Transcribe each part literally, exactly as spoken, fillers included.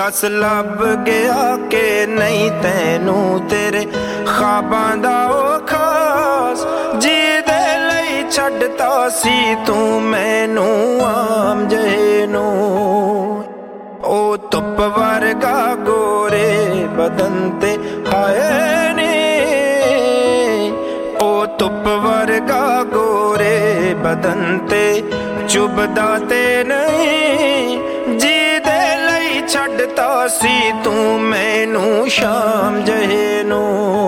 दस लभ गया कि नहीं तैनू तेरे ख्वाबां दा ओ खास जिहदे लई छड्डता सी तू मैनू आम जहे नू। ओ धुप वर्गा गोरे बदन ते हाय नी, ओ धुप वर्गा गोरे बदन ते चुभदा ते नहीं जिहदे लई छड्डता सी तू मैनू शाम जहे नू।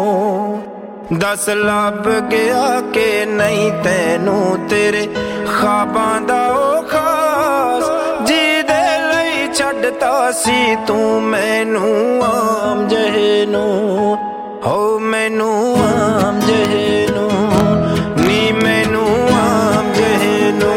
दस लभ गया कि नहीं तैनू तेरे ख्वाबां दा ओ खास जिहदे लई छड्डता सी तू मैनू आम जहे नू। हो मैनू आम जहे नू नी मैनू आम जहे नू।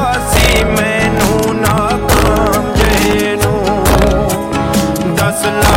Love